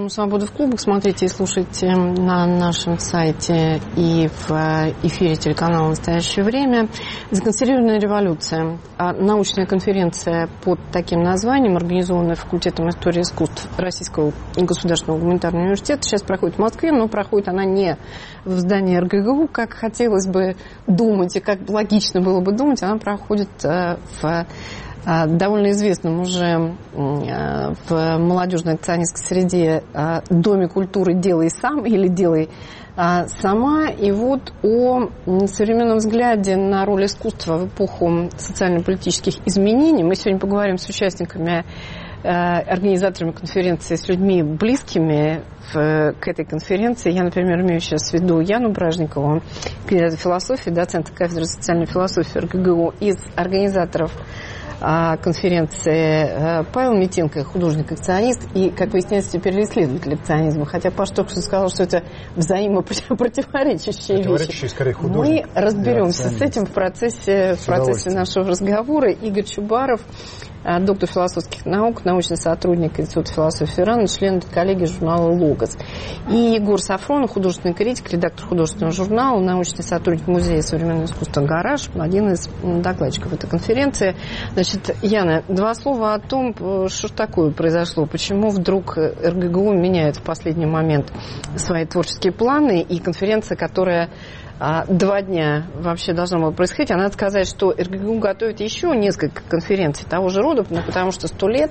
программу «Свобода в клубах» смотрите и слушайте на нашем сайте и в эфире телеканала «Настоящее время». «Законсервированная революция». Научная конференция под таким названием, организованная факультетом истории искусств Российского государственного гуманитарного университета, сейчас проходит в Москве, но проходит она не в здании РГГУ, как хотелось бы думать и как логично было бы думать, она проходит в довольно известном уже в молодежной акционистской среде Доме культуры «Делай сам» или «Делай сама». И вот о современном взгляде на роль искусства в эпоху социально-политических изменений мы сегодня поговорим с участниками, организаторами конференции, с людьми близкими к этой конференции. Я, например, имею сейчас в виду Яну Бражникову, кандидата философии, доцента кафедры социальной философии РГГУ, из организаторов конференции Павел Митенко, художник-акционист, и, как выясняется, теперь исследователь акционизма. Хотя Паш только что сказал, что это взаимопротиворечащие вещи. Скорее, художник. Мы разберемся с этим в процессе нашего разговора. Игорь Чубаров, доктор философских наук, научный сотрудник Института философии РАН, член коллегии журнала «Логос». И Егор Сафронов, художественный критик, редактор художественного журнала, научный сотрудник Музея современного искусства «Гараж», один из докладчиков этой конференции. Значит, Яна, два слова о том, что такое произошло, почему вдруг РГГУ меняет в последний момент свои творческие планы, и конференция, которая 2 дня вообще должно было происходить. А надо сказать, что РГГУ готовит еще несколько конференций того же рода, потому что 100 лет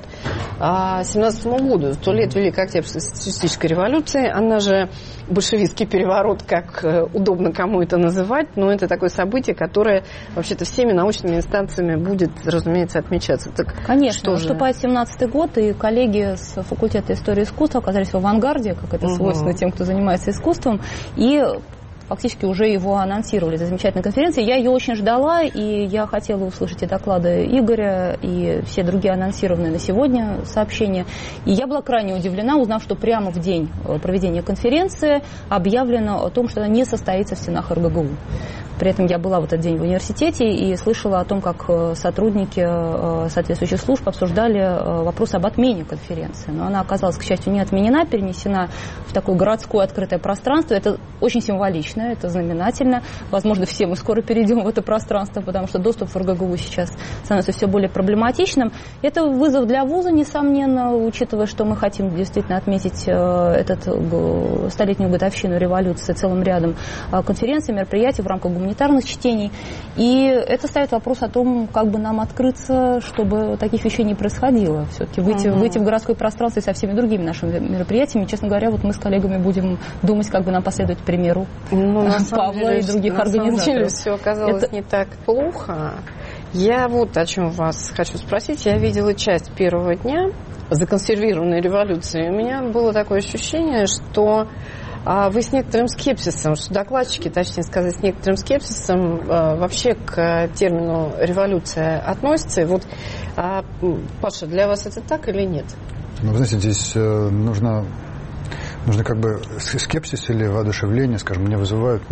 17 году, 100 лет Великой Октябрьской социалистической революции, она же большевистский переворот, как удобно кому это называть, но это такое событие, которое вообще-то всеми научными инстанциями будет, разумеется, отмечаться. Так конечно, наступает 17-й год, и коллеги с факультета истории искусства оказались в авангарде, как это свойственно тем, кто занимается искусством, и фактически уже его анонсировали. Это замечательная конференция. Я ее очень ждала, и я хотела услышать и доклады Игоря, и все другие анонсированные на сегодня сообщения. И я была крайне удивлена, узнав, что прямо в день проведения конференции объявлено о том, что она не состоится в стенах РГГУ. При этом я была в этот день в университете и слышала о том, как сотрудники соответствующих служб обсуждали вопрос об отмене конференции. Но она оказалась, к счастью, не отменена, перенесена в такое городское открытое пространство. Это очень символично, это знаменательно. Возможно, все мы скоро перейдем в это пространство, потому что доступ в РГГУ сейчас становится все более проблематичным. Это вызов для вуза, несомненно, учитывая, что мы хотим действительно отметить этот столетнюю годовщину революции целым рядом конференций, мероприятий в рамках гуманитарных чтений. И это ставит вопрос о том, как бы нам открыться, чтобы таких вещей не происходило. Все-таки выйти в городское пространство и со всеми другими нашими мероприятиями. Честно говоря, вот мы с коллегами будем думать, как бы нам последовать примеру Павла и других организаторов. На самом деле все оказалось не так плохо. Я вот о чем вас хочу спросить. Я видела часть первого дня законсервированной революции. У меня было такое ощущение, что вы с некоторым скепсисом, что докладчики, точнее сказать, с некоторым скепсисом вообще к термину «революция» относятся. И вот, Паша, для вас это так или нет? Ну, вы знаете, здесь нужно как бы скепсис или воодушевление, скажем, мне вызывают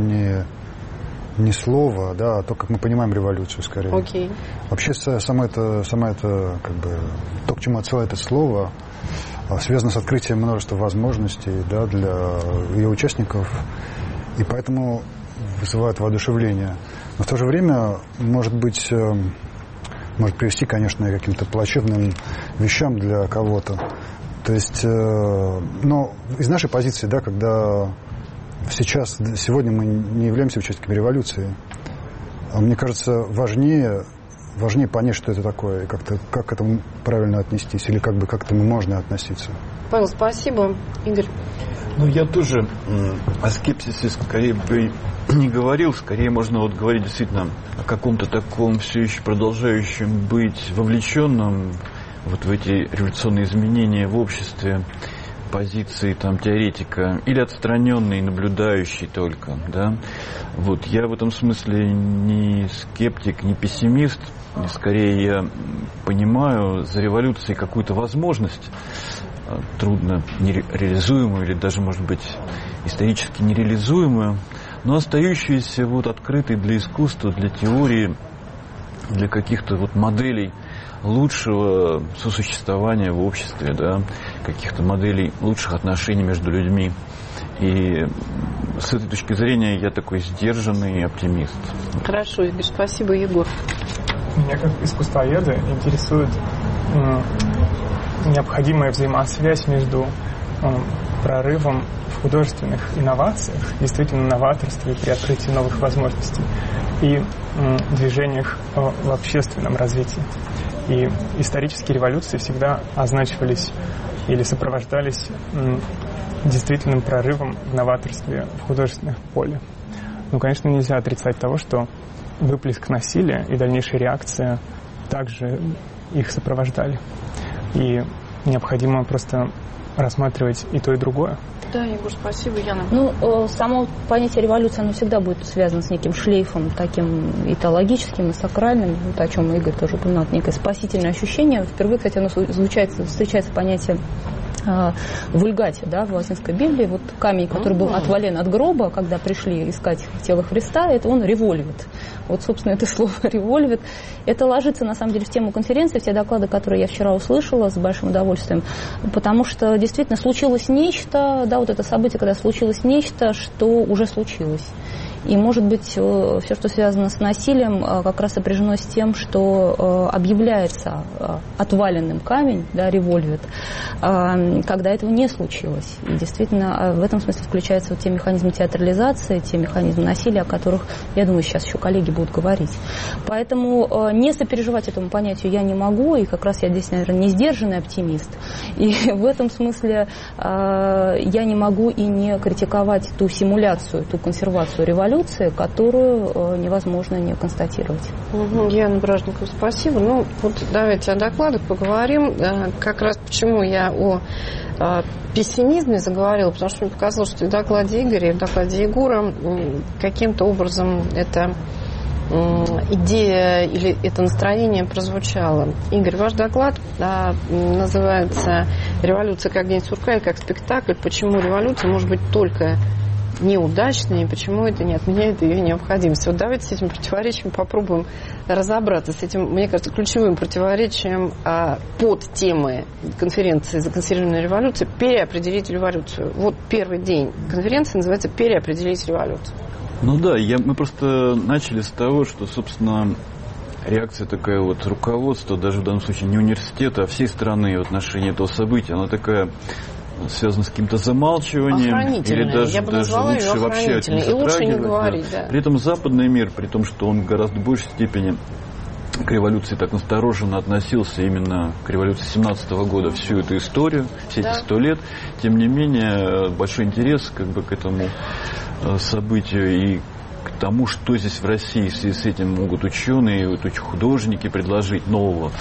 не слово, да, а то, как мы понимаем революцию, скорее. Окей. Вообще, сама это, как бы, то, к чему отсылает это слово, связано с открытием множества возможностей, да, для ее участников, и поэтому вызывает воодушевление. Но в то же время может привести, конечно, к каким-то плачевным вещам для кого-то. То есть, но из нашей позиции, да, когда сегодня мы не являемся участниками революции, мне кажется, важнее понять, что это такое, и как к этому правильно отнестись, или как к этому можно относиться. Павел, спасибо. Игорь? Ну, я тоже о скепсисе скорее бы не говорил, скорее можно вот говорить действительно о каком-то таком все еще продолжающем быть вовлеченном вот в эти революционные изменения в обществе позиции там теоретика или отстраненный, наблюдающий только, да. Вот я в этом смысле не скептик, не пессимист, скорее я понимаю за революцией какую-то возможность, трудно нереализуемую или даже, может быть, исторически нереализуемую, но остающуюся вот открытой для искусства, для теории, для каких-то вот моделей лучшего сосуществования в обществе, да, каких-то моделей лучших отношений между людьми. И с этой точки зрения я такой сдержанный оптимист. Хорошо, Игорь, спасибо, Егор. Меня как искусствоведа интересует необходимая взаимосвязь между прорывом в художественных инновациях, действительно новаторстве при открытии новых возможностей, и движениях в общественном развитии. И исторические революции всегда означивались или сопровождались действительным прорывом в новаторстве в художественном поле. Но, конечно, нельзя отрицать того, что выплеск насилия и дальнейшая реакция также их сопровождали. И необходимо просто рассматривать и то, и другое. Да, Егор, спасибо, Яна. Само понятие революции, оно всегда будет связано с неким шлейфом, таким этологическим, и сакральным, о чем Игорь тоже упоминал, некое спасительное ощущение. Впервые, кстати, оно встречается понятие вульгате, да, в латинской Библии. Вот камень, который был отвален от гроба, когда пришли искать тело Христа, это он револьвит. Вот, собственно, это слово револьвит. Это ложится, на самом деле, в тему конференции, в те доклады, которые я вчера услышала с большим удовольствием, потому что действительно случилось нечто, да, вот это событие, когда случилось нечто, что уже случилось. И, может быть, все, что связано с насилием, как раз сопряжено с тем, что объявляется отваленным камень, да, револьвер, когда этого не случилось. И действительно, в этом смысле включаются вот те механизмы театрализации, те механизмы насилия, о которых, я думаю, сейчас еще коллеги будут говорить. Поэтому не сопереживать этому понятию я не могу, и как раз я здесь, наверное, не сдержанный оптимист. И в этом смысле я не могу и не критиковать ту симуляцию, ту консервацию революции, которую невозможно не констатировать. Яна Бражникова, спасибо. Вот давайте о докладах поговорим. Как раз почему я о пессимизме заговорила, потому что мне показалось, что и в докладе Игоря, и в докладе Егора каким-то образом эта идея или это настроение прозвучало. Игорь, ваш доклад называется «Революция как день сурка и как спектакль. Почему революция может быть только неудачной, и почему это не отменяет ее необходимость». Вот давайте с этим противоречием попробуем разобраться. С этим, мне кажется, ключевым противоречием под темой конференции «Законсервированная революция» переопределить революцию. Вот первый день конференции называется «Переопределить революцию». Мы просто начали с того, что, собственно, реакция такая вот руководства, даже в данном случае не университета, а всей страны в отношении этого события, она такая связано с каким-то замалчиванием или даже лучше вообще это не затрагивать. Да. При этом западный мир, при том, что он в гораздо большей степени к революции так настороженно относился именно к революции 17 года, всю эту историю, все эти 100 лет, тем не менее большой интерес как бы к этому событию и к тому, что здесь в России в связи с этим могут ученые, художники предложить нового.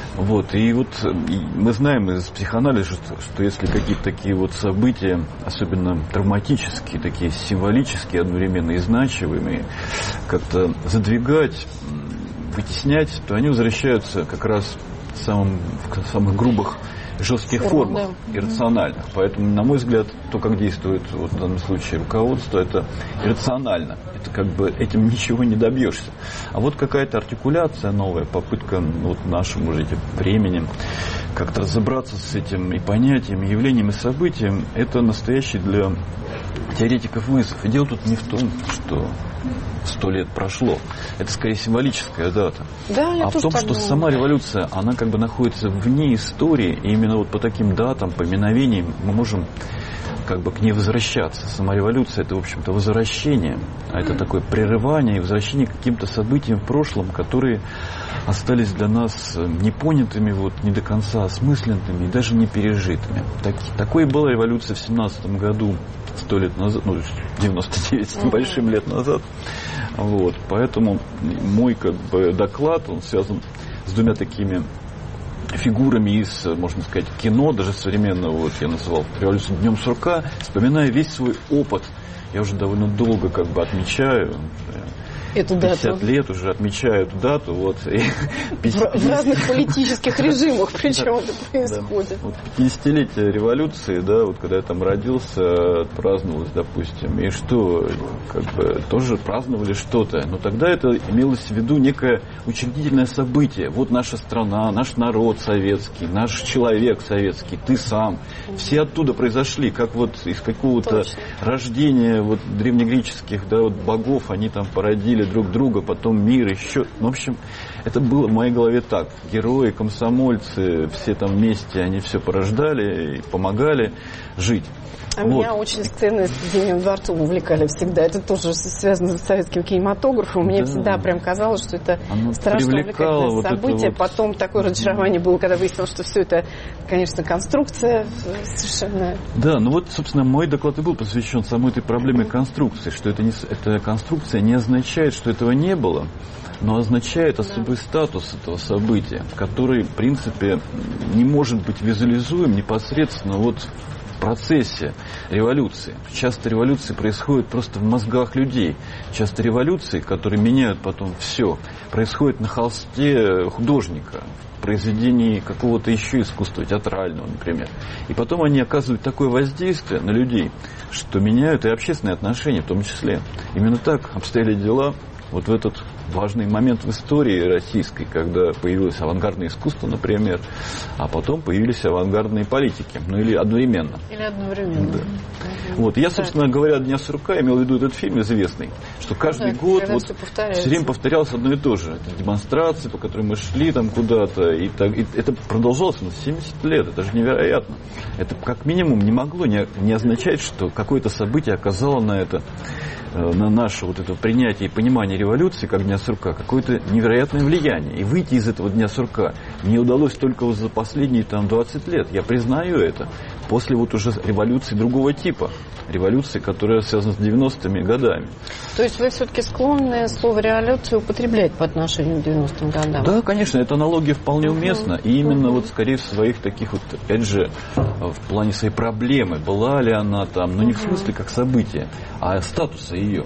И мы знаем из психоанализа, что если какие-то такие вот события, особенно травматические, такие символические, одновременно и значимые, как-то задвигать, вытеснять, то они возвращаются как раз в самых грубых, жестких формах, иррациональных. Поэтому, на мой взгляд, то, как действует в данном случае руководство, это иррационально. Это как бы этим ничего не добьешься. А вот какая-то артикуляция новая, попытка нашим уже этим временем как-то разобраться с этим и понятием, и явлением, и событием, это настоящий для теоретиков вызов. И дело тут не в том, что 100 лет прошло. Это скорее символическая дата. А в том, что сама революция, она как бы находится вне истории, и именно по таким датам, поминовениям мы можем как бы к ней возвращаться. Сама революция — это, в общем-то, возвращение. А это такое прерывание и возвращение к каким-то событиям в прошлом, которые остались для нас непонятыми, не до конца осмысленными и даже не пережитыми. Такой была революция в 17 году, 100 лет назад, 99 с небольшим лет назад. Поэтому мой доклад, он связан с двумя такими фигурами из, можно сказать, кино, даже современного, я называл «Революцию днем сурка», вспоминая весь свой опыт. Я уже довольно долго отмечаю эту дату. 50 лет уже отмечаю эту дату. Вот, в разных политических режимах причем это происходит. Вот 50-летие революции, да, вот когда я там родился, праздновалось, допустим, и что, как бы тоже праздновали что-то. Но тогда это имелось в виду некое учредительное событие. Вот наша страна, наш народ советский, наш человек советский, ты сам. Все оттуда произошли, как вот из какого-то рождения вот древнегреческих, да, вот богов, они там породили друг друга, потом мир еще. Ну, в общем, это было в моей голове так. Герои, комсомольцы, все там вместе, они все порождали и помогали жить. А вот. Меня очень сцены с Зимним дворцом увлекали всегда. Это тоже связано с советским кинематографом. Мне всегда прям казалось, что это страшно увлекательное вот событие. Вот... Потом такое разочарование было, когда выяснилось, что все это, конечно, конструкция совершенно... Да, ну вот, собственно, мой доклад и был посвящен самой этой проблеме конструкции, что эта конструкция не означает, что этого не было, но означает особый статус этого события, который, в принципе, не может быть визуализуем непосредственно вот в процессе революции. Часто революции происходят просто в мозгах людей. Часто революции, которые меняют потом все, происходят на холсте художника, в произведении какого-то еще искусства, театрального, например. И потом они оказывают такое воздействие на людей, что меняют и общественные отношения в том числе. Именно так обстояли дела вот в этот важный момент в истории российской, когда появилось авангардное искусство, например, а потом появились авангардные политики. Ну, или одновременно. Или одновременно. Да. Вот. Я, собственно говоря, «Дня сурка» имел в виду этот фильм известный, что каждый год вот все время повторялось одно и то же. Это демонстрации, по которым мы шли там куда-то, и это продолжалось на 70 лет. Это же невероятно. Это как минимум не могло не означать, что какое-то событие оказало на наше вот это принятие и понимание революции как Дня сурка какое-то невероятное влияние. И выйти из этого Дня сурка мне удалось только за последние там 20 лет. Я признаю это. После вот уже революции другого типа. Революции, которая связана с 90-ми годами. То есть вы все-таки склонны слово «революция» употреблять по отношению к 90-м годам? Да, конечно, эта аналогия вполне уместна. И именно вот скорее в своих таких вот, опять же, в плане своей проблемы. Была ли она там, но не в смысле как событие, а статуса ее.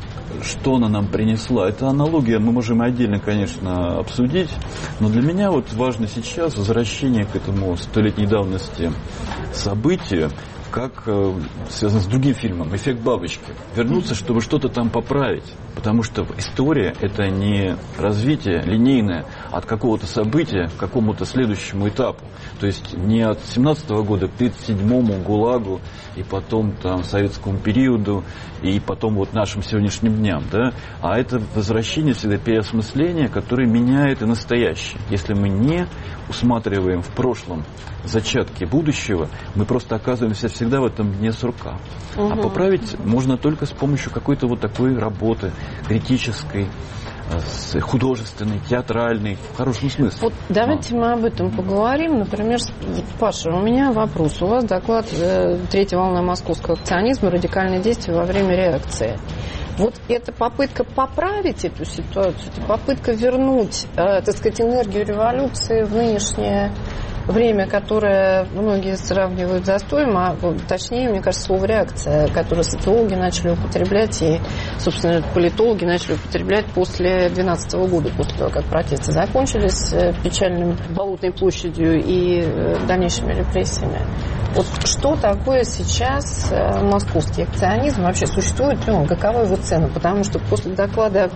Что она нам принесла. Эта аналогия мы можем отдельно, конечно, обсудить, но для меня вот важно сейчас возвращение к этому столетней давности событию, как связано с другим фильмом «Эффект бабочки». Вернуться, чтобы что-то там поправить. Потому что история – это не развитие линейное от какого-то события к какому-то следующему этапу. То есть не от 17-го года к 37-му ГУЛАГу, и потом там советскому периоду, и потом вот нашим сегодняшним дням. Да? А это возвращение всегда переосмысления, которое меняет и настоящее. Если мы не усматриваем в прошлом зачатки будущего, мы просто оказываемся всегда в этом Дне сурка. А поправить можно только с помощью какой-то вот такой работы, критической, художественной, театральной, в хорошем смысле. Вот давайте мы об этом поговорим. Например, Паша, у меня вопрос. У вас доклад «Третья волна московского акционизма. Радикальные действия во время реакции». Вот это попытка поправить эту ситуацию, это попытка вернуть, так сказать, энергию революции в нынешнее время, которое многие сравнивают с застоем, а точнее, мне кажется, слово «реакция», которое социологи начали употреблять и, собственно, политологи начали употреблять после 2012 года, после того, как протесты закончились печальным Болотной площадью и дальнейшими репрессиями. Вот что такое сейчас московский акционизм? Вообще существует ли он? Какова его цена? Потому что после доклада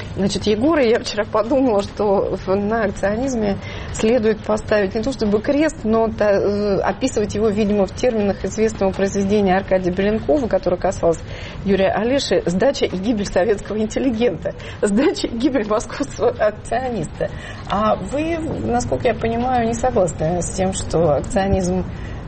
Егора я вчера подумала, что на акционизме следует поставить не то чтобы крест, но описывать его, видимо, в терминах известного произведения Аркадия Беленкова, которое касалось Юрия Олеши, «Сдача и гибель советского интеллигента», «Сдача и гибель московского акциониста». А вы, насколько я понимаю, не согласны с тем, что акционизм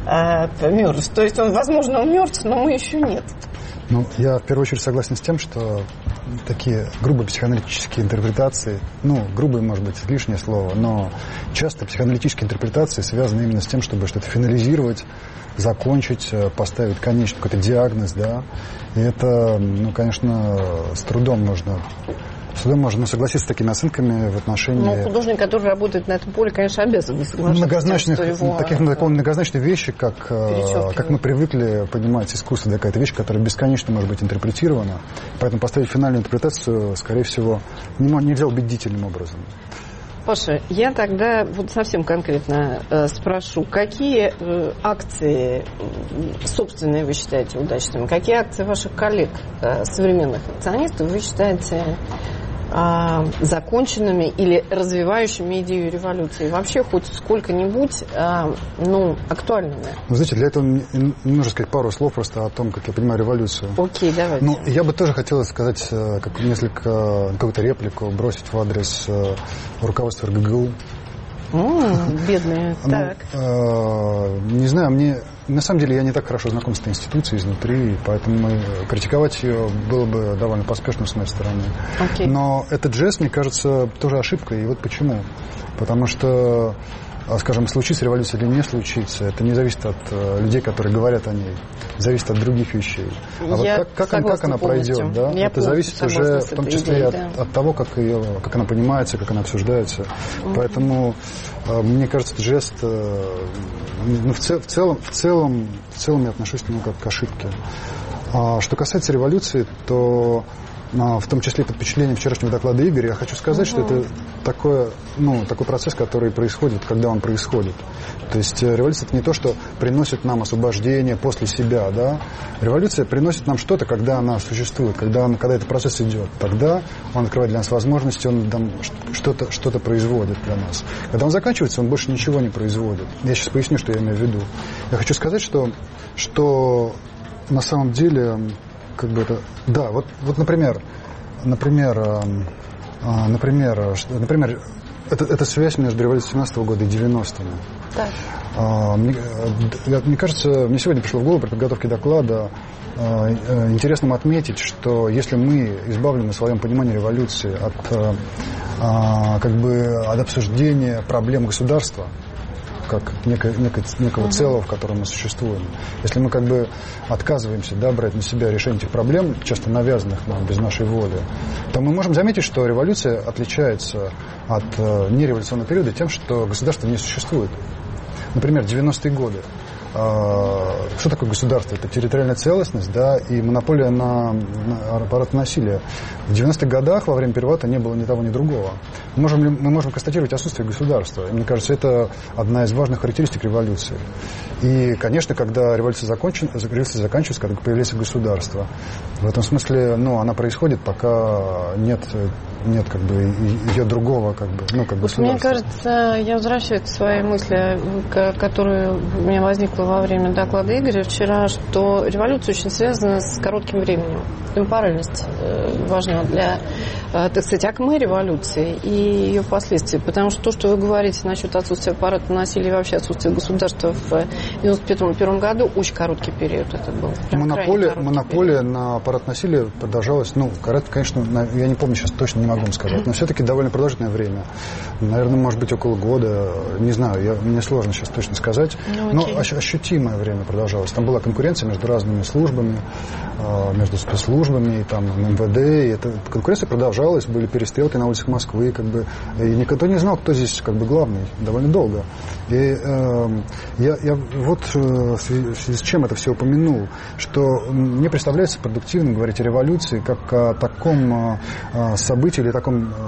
мертв? То есть он, возможно, он мертв, но мы еще нет. Ну, я в первую очередь согласен с тем, что такие грубые психоаналитические интерпретации, грубые, может быть, лишнее слово, но часто психоаналитические интерпретации связаны именно с тем, чтобы что-то финализировать, закончить, поставить конечный какой-то диагноз, да. И это, конечно, с трудом можно с трудом можно согласиться с такими оценками в отношении... Ну, художник, который работает на этом поле, конечно, обязан соглашаться. Такой многозначной вещи, как мы привыкли понимать искусство, да, какая-то вещь, которая бесконечно может быть интерпретирована. Поэтому поставить финальную интерпретацию, скорее всего, нельзя убедительным образом. Паша, я тогда вот совсем конкретно спрошу, какие акции собственные вы считаете удачными? Какие акции ваших коллег, современных акционистов, вы считаете законченными или развивающими идею революции? Вообще хоть сколько-нибудь актуальными? Вы знаете, для этого не нужно сказать пару слов просто о том, как я понимаю революцию. Окей, давайте. Ну, я бы тоже хотел сказать какую-то реплику бросить в адрес руководства РГГУ. Бедные, так. Не знаю, на самом деле я не так хорошо знаком с этой институцией изнутри, поэтому критиковать ее было бы довольно поспешно с моей стороны. Okay. Но этот жест, мне кажется, тоже ошибкой, и вот почему. Потому что, скажем, случится революция или не случится, это не зависит от людей, которые говорят о ней, зависит от других вещей. А вот как она пройдет, да? Это зависит уже в том числе от того, как она понимается, как она обсуждается. Поэтому, мне кажется, этот жест, в целом я отношусь к нему как к ошибке. Что касается революции, то в том числе под впечатлением вчерашнего доклада Игоря, я хочу сказать, что это такой процесс, который происходит, когда он происходит. То есть революция — это не то, что приносит нам освобождение после себя, да? Революция приносит нам что-то, когда она существует, когда этот процесс идет. Тогда он открывает для нас возможности, он там что-то производит для нас. Когда он заканчивается, он больше ничего не производит. Я сейчас поясню, что я имею в виду. Я хочу сказать, что на самом деле... Да, вот, например, это связь между революцией 17 года и 90-ми. Так. Мне кажется, мне сегодня пришло в голову при подготовке доклада интересным отметить, что если мы избавлены в своем понимании революции от обсуждения проблем государства, как некого целого, в котором мы существуем. Если мы отказываемся брать на себя решение этих проблем, часто навязанных нам без нашей воли, то мы можем заметить, что революция отличается от нереволюционного периода тем, что государство не существует. Например, 90-е годы. Что такое государство? Это территориальная целостность, да, и монополия на аппарат насилия. В 90-х годах во время переворота не было ни того, ни другого. Мы можем констатировать отсутствие государства. И мне кажется, это одна из важных характеристик революции. И, конечно, когда революция заканчивается, когда появляется государство. В этом смысле, она происходит, пока нет ее другого, государства. Мне кажется, я возвращаюсь к своей мысли, которая у меня возникла во время доклада Игоря вчера, что революция очень связана с коротким временем. Темпоральность важна для, так сказать, акме революции и ее последствий. Потому что то, что вы говорите насчет отсутствия аппарата насилия и вообще отсутствия государства в 1991 году, очень короткий период это был. Монополия на аппарат насилия продолжалась, конечно, я не помню сейчас точно, не могу вам сказать, но все-таки довольно продолжительное время. Наверное, может быть, около года, не знаю, мне сложно сейчас точно сказать, но ощутимое время продолжалось. Там была конкуренция между разными службами, между спецслужбами, и там МВД, и эта конкуренция продолжалась, были перестрелки на улицах Москвы, и никто не знал, кто здесь главный, довольно долго. И я вот в связи с чем это все упомянул, что мне представляется продуктивным говорить о революции как о таком событии или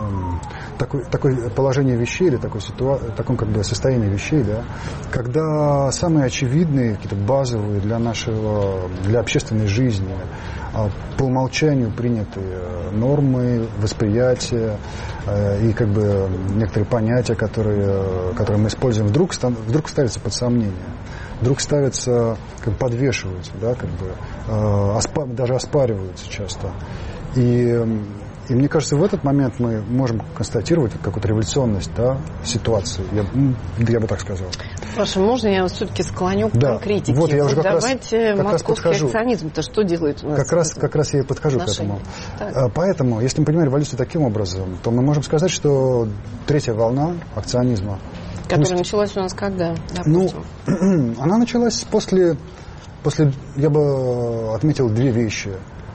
такое положение вещей или таком состоянии вещей, да, когда самые очевидные, какие-то базовые для общественной жизни по умолчанию принятые нормы, восприятия и некоторые понятия, которые мы используем, вдруг ставятся под сомнение. Вдруг ставятся, подвешиваются, да, даже оспариваются часто. И мне кажется, в этот момент мы можем констатировать какую-то революционность, да, ситуации. Я бы так сказал. Паша, можно я вас все-таки склоню к конкретике? Вот, я уже давайте московский акционизм-то что делает у нас? Как раз я и подхожу к этому. Так. Поэтому, если мы понимаем революцию таким образом, то мы можем сказать, что третья волна акционизма, которая началась у нас когда, допустим? Она началась после, я бы отметил две вещи.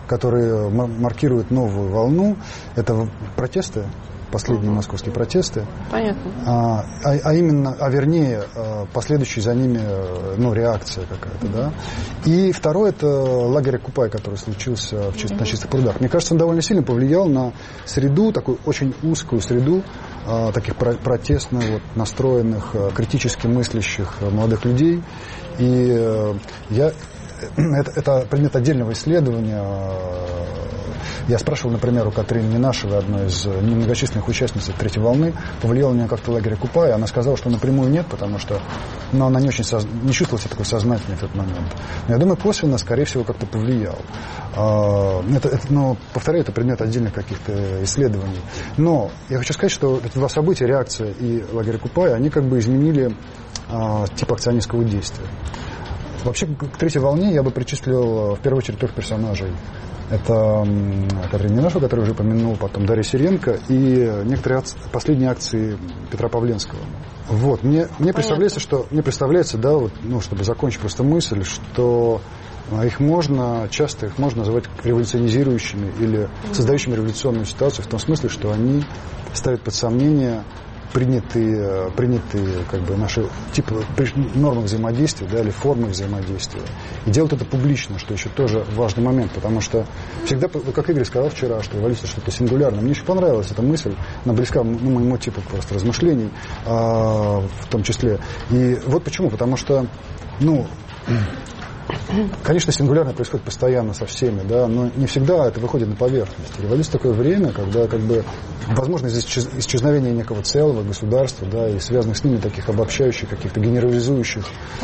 которые маркируют новую волну. Это протесты, последние московские протесты. Понятно. Вернее, последующая за ними, реакция какая-то, да. И второе, это лагерь Окупай, который случился на Чистых прудах. Мне кажется, он довольно сильно повлиял на среду, такую очень узкую среду таких протестно настроенных, критически мыслящих молодых людей. И это предмет отдельного исследования. Я спрашивал, например, у Катрины Ненашевой, одной из немногочисленных участниц третьей волны, повлиял на нее как-то лагерь Окупай. Она сказала, что напрямую нет, потому что она не чувствовала себя такой сознательной в этот момент. Но я думаю, косвенно, скорее всего, как-то повлиял. Повторяю, это предмет отдельных каких-то исследований. Но я хочу сказать, что эти два события, реакция и лагерь Окупай, они как бы изменили тип акционистского действия. Вообще, к третьей волне я бы причислил в первую очередь трех персонажей. Это Катрина Ненашева, которую уже упомянул, потом Дарья Сиренко и некоторые последние акции Петра Павленского. Мне представляется, чтобы закончить просто мысль, что часто их можно называть революционизирующими или создающими революционную ситуацию в том смысле, что они ставят под сомнение принятые как бы наши нормы взаимодействия, да, или формы взаимодействия. И делают это публично, что еще тоже важный момент, потому что всегда, как Игорь сказал вчера, что эволюция что-то сингулярное. Мне еще понравилась эта мысль, она близка моему типу просто размышлений, в том числе. И вот почему, потому что, конечно, сингулярно происходит постоянно со всеми, да, но не всегда это выходит на поверхность. Революция такое время, когда возможно исчезновение некого целого государства, да, и связанных с ними таких обобщающих, каких-то генерализующих.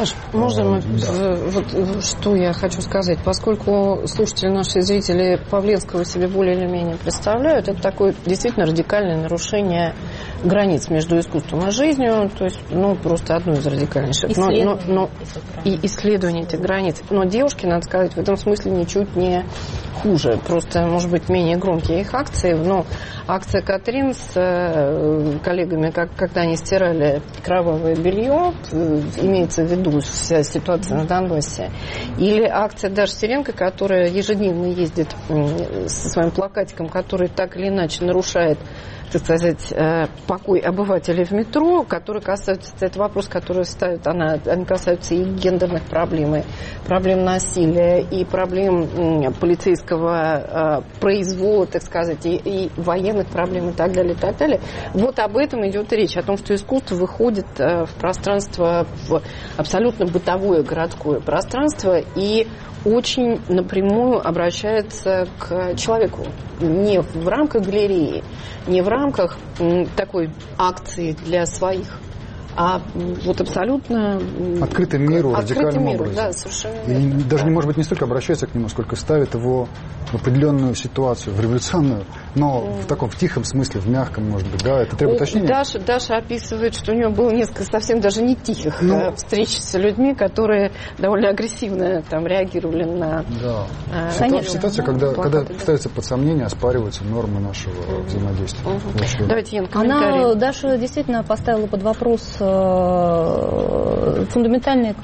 Что я хочу сказать, поскольку слушатели, наши зрители Павленского себе более или менее представляют, это такое действительно радикальное нарушение границ между искусством и жизнью, то есть, просто одно из радикальнейших. Исследование этих границ. Но девушки, надо сказать, в этом смысле ничуть не хуже. Просто, может быть, менее громкие их акции. Но акция Катрин с коллегами, когда они стирали кровавое белье, имеется в виду вся ситуация на Донбассе. Или акция Даши Сиренко, которая ежедневно ездит со своим плакатиком, который так или иначе нарушает, так сказать, покой обывателей в метро, которые касаются, это вопрос, который ставят, они касаются и гендерных проблем, и проблем насилия, и проблем полицейского произвола, так сказать, и военных проблем, и так далее, и так далее. Вот об этом идет речь, о том, что искусство выходит в пространство, в абсолютно бытовое городское пространство, и очень напрямую обращается к человеку. Не в рамках галереи, не в рамках такой акции для своих, а абсолютно открытый миру, радикальным образом. Да, совершенно и верно. Даже, может быть, не столько обращается к нему, сколько ставит его в определенную ситуацию, в революционную, но в таком в тихом смысле, в мягком, может быть, да, это требует уточнения. Даша описывает, что у нее было несколько совсем даже не тихих встреч с людьми, которые довольно агрессивно реагировали на... Да. Ситуация, когда ставится под сомнение, оспариваются нормы нашего взаимодействия. Давайте, Ян, комментарий. Даша действительно поставила под вопрос фундаментальный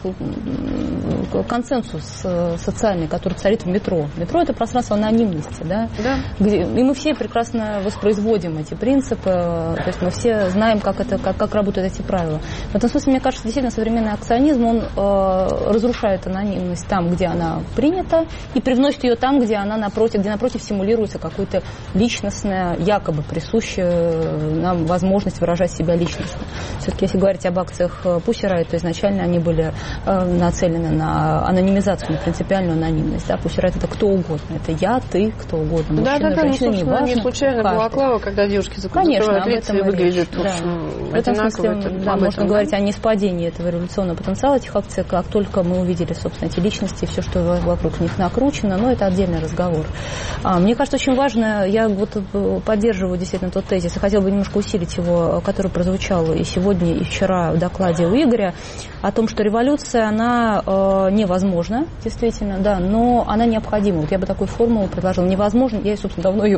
консенсус социальный, который царит в метро. Метро – это пространство анонимности, да? Да. И мы все прекрасно воспроизводим эти принципы, то есть мы все знаем, как работают эти правила. В этом смысле, мне кажется, действительно современный акционизм, он разрушает анонимность там, где она принята, и привносит ее там, где напротив стимулируется какое-то личностное, якобы присущее нам возможность выражать себя личностно. Все-таки, если говорить об акциях Pussy Riot, то изначально они были нацелены на анонимизацию, на принципиальную анонимность. Да? Pussy Riot — это кто угодно. Это я, ты, кто угодно. Мужчина, женщина, не важно. Не случайно балаклава, когда девушки закрывают лица и выглядят в этом смысле, можно говорить о неспадении этого революционного потенциала этих акций, как только мы увидели, собственно, эти личности, все, что вокруг них накручено, но это отдельный разговор. Мне кажется, очень важно, я поддерживаю действительно тот тезис, и хотела бы немножко усилить его, который прозвучал и сегодня, и вчера в докладе у Игоря, о том, что революция, она невозможна, действительно, да, но она необходима. Вот я бы такую формулу предложила. Невозможно, я, собственно, давно ее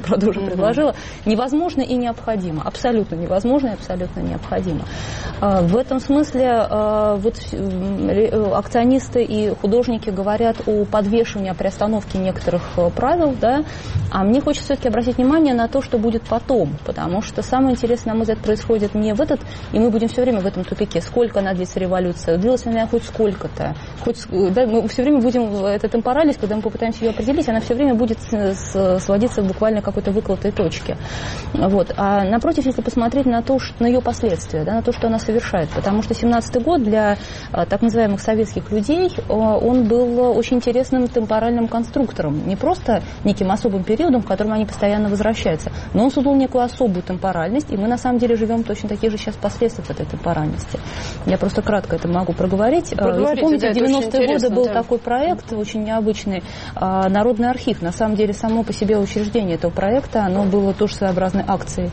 предложила, невозможно и необходимо. Абсолютно невозможно и абсолютно необходимо. В этом смысле вот акционисты и художники говорят о подвешивании, о приостановке некоторых правил, да, а мне хочется все-таки обратить внимание на то, что будет потом, потому что самое интересное, на мой взгляд, происходит не в этот, и мы будем все время в этом тупике, сколько она длится революция, длилась она хоть сколько-то, да, мы все время будем, эта темпоральность, когда мы попытаемся ее определить, она все время будет сводиться буквально к какой-то выколотой точке. Вот. А напротив, если посмотреть на то, на ее последствия, да, на то, что она совершает, потому что 17-й год для так называемых советских людей, он был очень интересным темпоральным конструктором, не просто неким особым периодом, в котором они постоянно возвращаются, но он создал некую особую темпоральность, и мы на самом деле живем точно такие же сейчас последствия этой темпоральности. Я просто кратко это могу проговорить. Если помните, в 90-е годы был такой проект очень необычный, Народный архив. На самом деле, само по себе учреждение этого проекта, оно было тоже своеобразной акцией.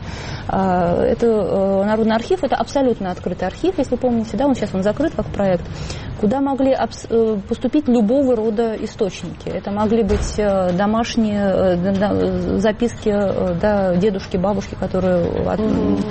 Это Народный архив, это абсолютно открытый архив, если помните, да, он сейчас закрыт как проект, куда могли поступить любого рода источники. Это могли быть домашние записки, да, дедушки, бабушки, которые от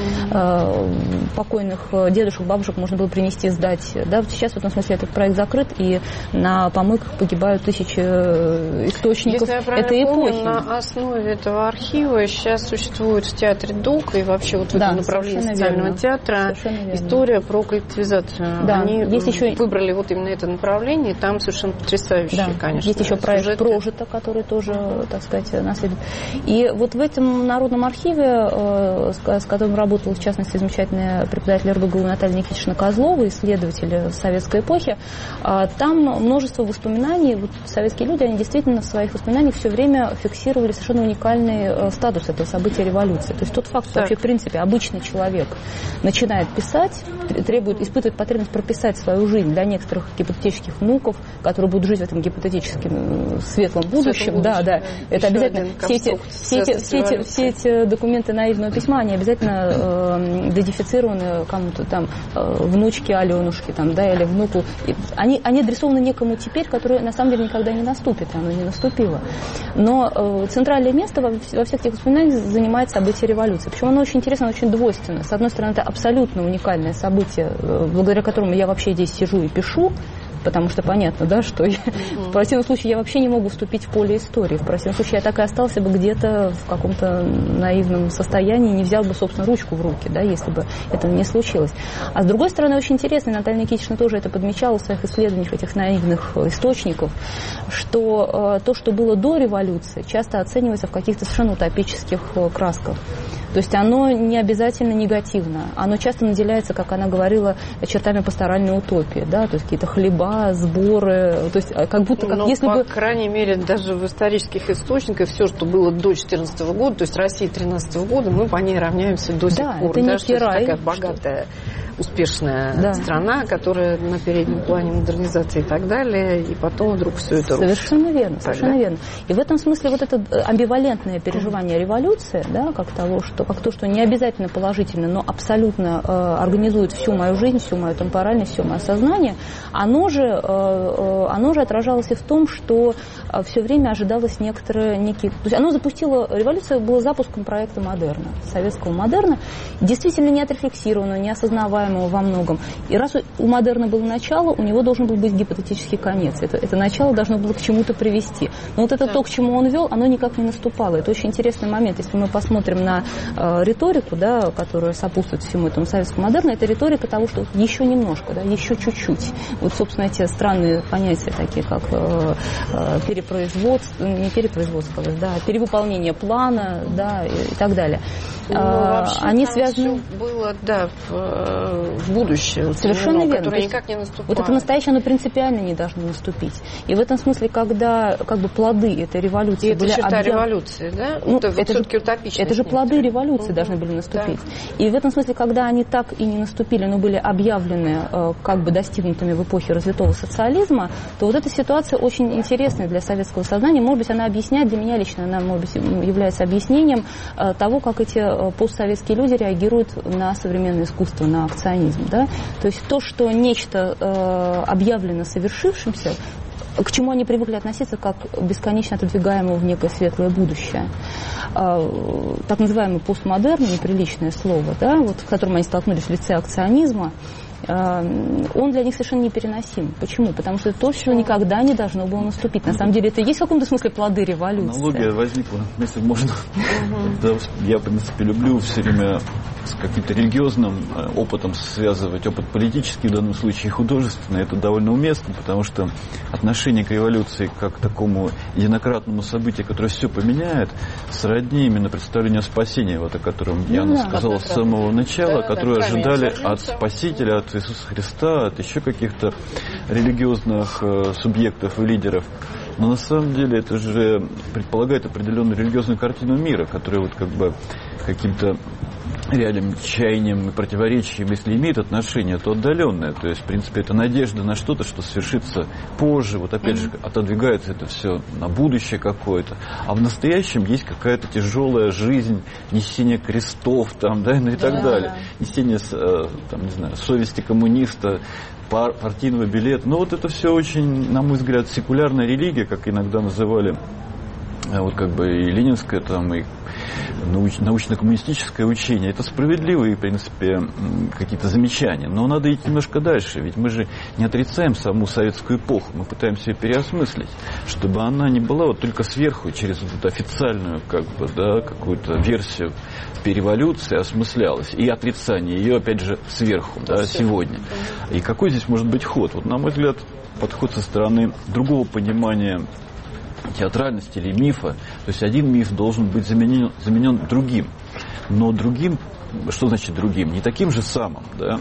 покойных дедушек, бабушек можно было принести, сдать. Да, сейчас в этом смысле этот проект закрыт, и на помойках погибают тысячи источников этой эпохи. На основе этого архива сейчас существует в театре ДОК и вообще вот в этом направлении социального театра история про коллективизацию. Да, они есть еще... выбрали вот именно это направление, там совершенно потрясающие, конечно. Есть еще проект «Прожито», который тоже, так сказать, наследует. И вот в этом Народном архиве, с которым работала, в частности, замечательная преподаватель РГГУ Наталья Никитична Козлова, исследователь советской эпохи, там множество воспоминаний. Вот советские люди, они действительно в своих воспоминаниях все время фиксировали совершенно уникальный статус этого события революции. То есть тот факт, что вообще, в принципе, обычный человек начинает писать, испытывает потребность прописать свою жизнь для некоторых гипотетических внуков, которые будут жить в этом гипотетическом светлом будущем. Да. Это обязательно. Все эти документы наивного письма, они обязательно дедифицированы кому-то там, внучке Аленушке, там, да, или внуку. Они адресованы некому теперь, который на самом деле никогда не наступит, оно не наступило. Но центральное место во всех этих воспоминаниях занимает событие революции. Причем оно очень интересно, очень двойственно. С одной стороны, это абсолютно уникальное событие, благодаря которому я вообще здесь сижу и пишу, потому что понятно, да, что в противном случае я вообще не могу вступить в поле истории. В противном случае я так и остался бы где-то в каком-то наивном состоянии, не взял бы, собственно, ручку в руки, да, если бы это не случилось. А с другой стороны, очень интересно, Наталья Никитична тоже это подмечала в своих исследованиях этих наивных источников, что то, что было до революции, часто оценивается в каких-то совершенно утопических красках. То есть оно не обязательно негативно, оно часто наделяется, как она говорила, чертами пасторальной утопии, да, то есть какие-то хлеба, сборы, то есть как будто как если по бы... крайней мере, даже в исторических источниках все, что было до 2014 года, то есть Россия 2013 года, мы по ней равняемся до сих пор. Это некий рай. Такая богатая, успешная страна, которая на переднем плане модернизации и так далее, и потом вдруг все это рушится. Совершенно верно, совершенно верно. И в этом смысле вот это амбивалентное переживание революции, да, как то, что не обязательно положительно, но абсолютно организует всю мою жизнь, всю мою темпоральность, все мое сознание, оно же отражалось и в том, что все время ожидалось некие... То есть оно запустило... Революция была запуском проекта модерна, советского модерна, действительно не отрефлексированного, не осознаваемого во многом. И раз у модерна было начало, у него должен был быть гипотетический конец. Это начало должно было к чему-то привести. Но вот это то, к чему он вел, оно никак не наступало. Это очень интересный момент. Если мы посмотрим на риторику, да, которая сопутствует всему этому советскому модерну, это риторика того, что еще немножко, да, еще чуть-чуть. Вот, собственно, эти странные понятия, такие как перепроизводство, не перепроизводство, да, перевыполнение плана, да, и так далее. Они связаны... Все было, да, в будущее. Совершенно верно. Которое никак не наступало. Вот это настоящее, оно принципиально не должно наступить. И в этом смысле, когда как бы плоды этой революции были... Это черта революции, да? Ну, это все-таки утопично. Это же плоды революции должны были наступить. Да. И в этом смысле, когда они так и не наступили, но были объявлены как бы достигнутыми в эпохе развитого социализма, то вот эта ситуация очень интересная для советского сознания. Может быть, она объясняет, для меня лично она, может быть, является объяснением того, как эти постсоветские люди реагируют на современное искусство, на акционизм. Да? То есть то, что нечто объявлено совершившимся, к чему они привыкли относиться как бесконечно отодвигаемого в некое светлое будущее. Так называемый постмодерн, неприличное слово, да, вот, в котором они столкнулись в лице акционизма, он для них совершенно непереносим. Почему? Потому что это то, что никогда не должно было наступить. На самом деле это и есть в каком-то смысле плоды революции. Аналогия возникла, если можно. Я, в принципе, люблю все время с каким-то религиозным опытом связывать опыт политический, в данном случае и художественный. Это довольно уместно, потому что отношение к революции как к такому единократному событию, которое все поменяет, сродни именно представлению о спасении, вот о котором Яна сказала с самого начала, которое ожидали от Спасителя, от Иисуса Христа, от еще каких-то религиозных субъектов и лидеров. Но на самом деле это же предполагает определенную религиозную картину мира, которая вот как бы каким-то реальным чаянием и противоречием, если имеет отношение, то отдаленное. То есть, в принципе, это надежда на что-то, что свершится позже. Вот опять же, отодвигается это все на будущее какое-то. А в настоящем есть какая-то тяжелая жизнь, несение крестов там, да, ну и так далее. Несение, там, не знаю, совести коммуниста, партийного билета. Но вот это все очень, на мой взгляд, секулярная религия, как иногда называли, вот как бы и ленинское, там, и научно-коммунистическое учение. Это справедливые, в принципе, какие-то замечания. Но надо идти немножко дальше. Ведь мы же не отрицаем саму советскую эпоху. Мы пытаемся ее переосмыслить, чтобы она не была вот только сверху, через вот эту официальную как бы, да, какую-то версию революции осмыслялась. И отрицание ее, опять же, сверху, да, сегодня. И какой здесь может быть ход? Вот, на мой взгляд, подход со стороны другого понимания театральности или мифа. То есть один миф должен быть заменен другим. Но другим, что значит другим? Не таким же самым, да,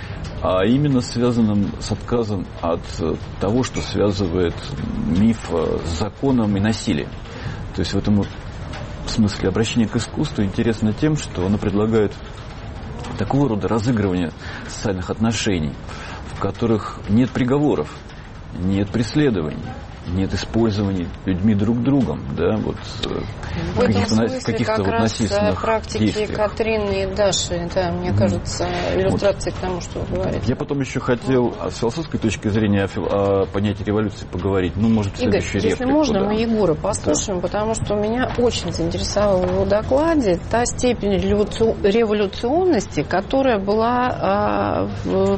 а именно связанным с отказом от того, что связывает миф с законом и насилием. То есть в этом смысле обращение к искусству интересно тем, что оно предлагает такого рода разыгрывание социальных отношений, в которых нет приговоров, нет преследований, нет использования людьми друг другом, да, вот в каких-то вот насильственных практики действиях. Катрины и Даши, да, мне кажется, иллюстрации вот к тому, что вы говорите. Я потом еще хотел с философской точки зрения о понятии революции поговорить. Ну, может, в следующей реплике. Если можно, мы Егора послушаем, потому что меня очень заинтересовала в его докладе та степень революционности, которая была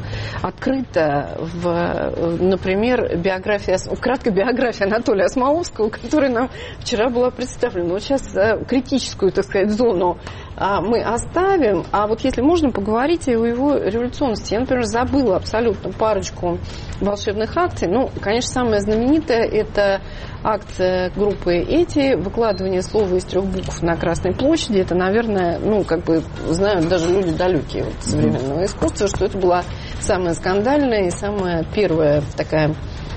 открыта в, например, краткой биографии Анатолия Осмоловского, которая нам вчера была представлена. Вот сейчас критическую, так сказать, зону мы оставим, а вот если можно, поговорить о его революционности. Я, например, забыла абсолютно парочку волшебных акций. Ну, конечно, самая знаменитая – это акция группы «Эти», выкладывание слова из 3 букв на Красной площади. Это, наверное, ну, как бы знают даже люди далекие от современного искусства, что это была самая скандальная и самая первая такая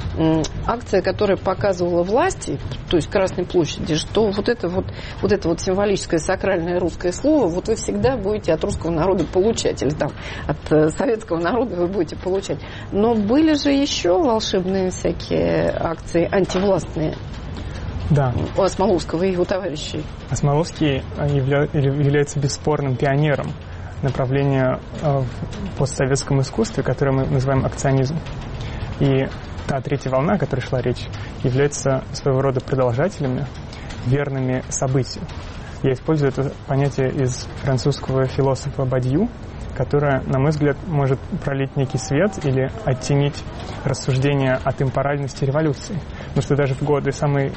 акция, которая показывала власти, то есть Красной площади, что вот это вот символическое сакральное русское слово вот вы всегда будете от русского народа получать, или там от советского народа вы будете получать. Но были же еще волшебные всякие акции антивластные. Да. У Осмоловского и его товарищей. Осмоловский является бесспорным пионером направления в постсоветском искусстве, которое мы называем акционизм. И та третья волна, о которой шла речь, является своего рода продолжателями, верными событию. Я использую это понятие из французского философа Бадью, которое, на мой взгляд, может пролить некий свет или оттенить рассуждения о темпоральности революции. Потому что даже в годы самой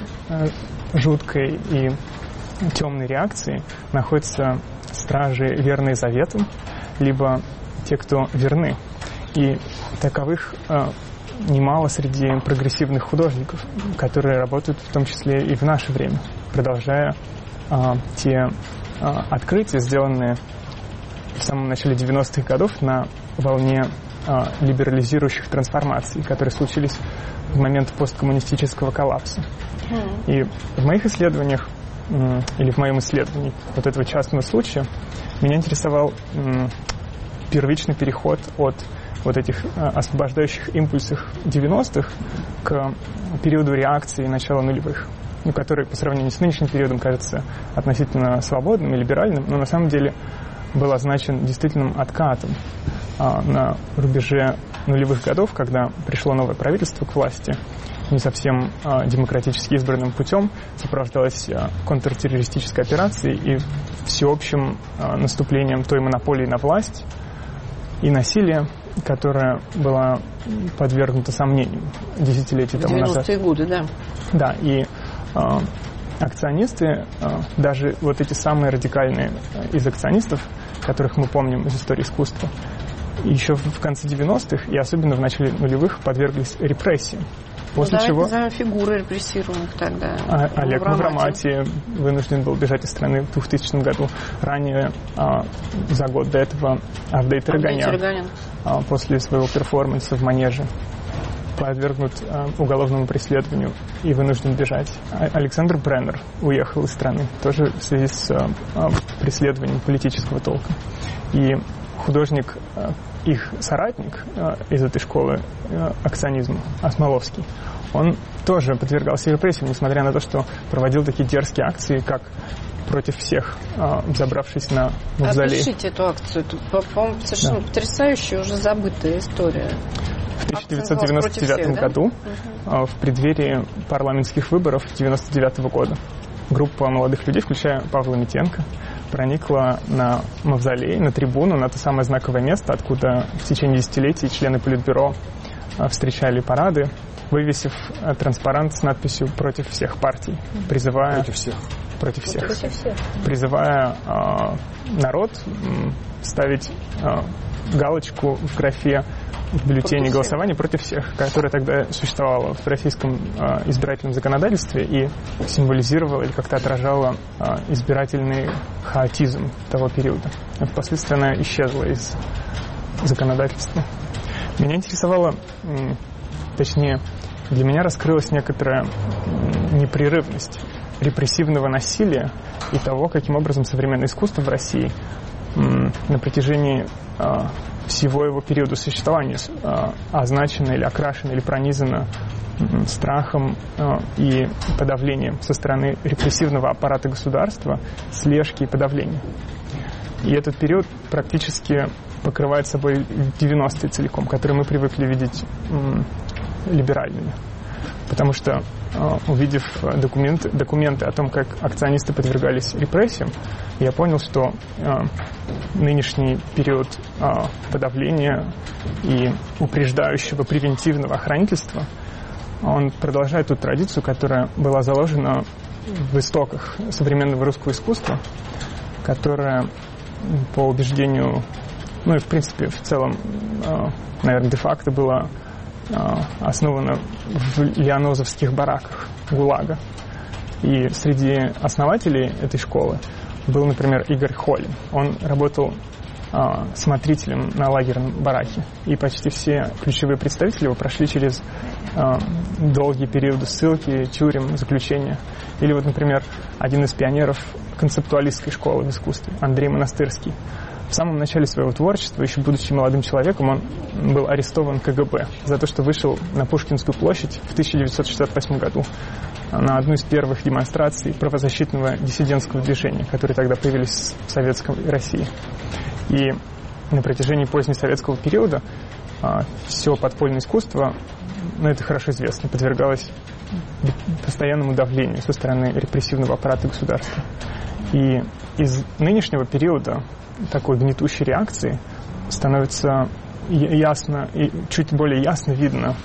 жуткой и темной реакции находятся стражи, верные заветам, либо те, кто верны. И таковых немало среди прогрессивных художников, которые работают в том числе и в наше время, продолжая те открытия, сделанные в самом начале 90-х годов на волне либерализирующих трансформаций, которые случились в момент посткоммунистического коллапса. И в моих исследованиях, или в моем исследовании вот этого частного случая, меня интересовал первичный переход от вот этих освобождающих импульсов 90-х к периоду реакции начала нулевых, который по сравнению с нынешним периодом кажется относительно свободным и либеральным, но на самом деле был означен действительным откатом на рубеже нулевых годов, когда пришло новое правительство к власти, не совсем демократически избранным путем, сопровождалась контртеррористической операцией и всеобщим наступлением той монополии на власть и насилие, которая была подвергнута сомнению десятилетия тому назад. 90-е годы, да. Да, и акционисты, даже вот эти самые радикальные из акционистов, которых мы помним из истории искусства, еще в конце 90-х и особенно в начале нулевых подверглись репрессиям. После чего фигуры репрессируемых тогда. Олег Мавромати вынужден был бежать из страны в 2000 году. Ранее, за год до этого, Авдей Тырыганян после своего перформанса в Манеже подвергнут уголовному преследованию и вынужден бежать. Александр Бреннер уехал из страны, тоже в связи с преследованием политического толка. И художник, их соратник из этой школы акционизма, Осмоловский, он тоже подвергался репрессиям, несмотря на то, что проводил такие дерзкие акции, как против всех, забравшись на мавзолей. Опишите эту акцию. Это, по-моему, совершенно потрясающая, уже забытая история. В 1999 году, в преддверии парламентских выборов 1999 года, группа молодых людей, включая Павла Митенко, проникла на мавзолей, на трибуну, на то самое знаковое место, откуда в течение десятилетий члены Политбюро встречали парады, вывесив транспарант с надписью «Против всех партий», призывая... Против всех. Призывая народ ставить галочку в графе в бюллетене голосования против всех, которая тогда существовала в российском избирательном законодательстве и символизировала или как-то отражала избирательный хаотизм того периода. Впоследствии она исчезла из законодательства. Меня интересовало, точнее, для меня раскрылась некоторая непрерывность репрессивного насилия и того, каким образом современное искусство в России на протяжении всего его периода существования означено или окрашено, или пронизано страхом и подавлением со стороны репрессивного аппарата государства, слежки и подавления. И этот период практически покрывает собой 90-е целиком, которые мы привыкли видеть либеральными. Потому что, увидев документы о том, как акционисты подвергались репрессиям, я понял, что нынешний период подавления и упреждающего превентивного охранительства, он продолжает ту традицию, которая была заложена в истоках современного русского искусства, которая, по убеждению, ну и в принципе в целом, наверное, де-факто была основана в лианозовских бараках ГУЛАГа. И среди основателей этой школы был, например, Игорь Холин. Он работал смотрителем на лагерном бараке. И почти все ключевые представители его прошли через долгие периоды ссылки, тюрем, заключения. Или вот, например, один из пионеров концептуалистской школы в искусстве, Андрей Монастырский. В самом начале своего творчества, еще будучи молодым человеком, он был арестован КГБ за то, что вышел на Пушкинскую площадь в 1968 году на одну из первых демонстраций правозащитного диссидентского движения, которые тогда появились в советской России. И на протяжении позднесоветского периода все подпольное искусство, ну это хорошо известно, подвергалось постоянному давлению со стороны репрессивного аппарата государства. И из нынешнего периода такой гнетущей реакции становится ясно и чуть более ясно видно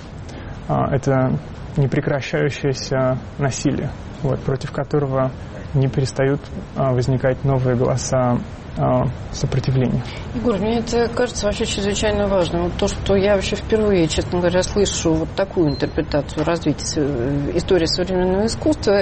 это непрекращающееся насилие, против которого не перестают возникать новые голоса сопротивления. Егор, мне это кажется вообще чрезвычайно важным. Вот то, что я вообще впервые, честно говоря, слышу вот такую интерпретацию развития истории современного искусства.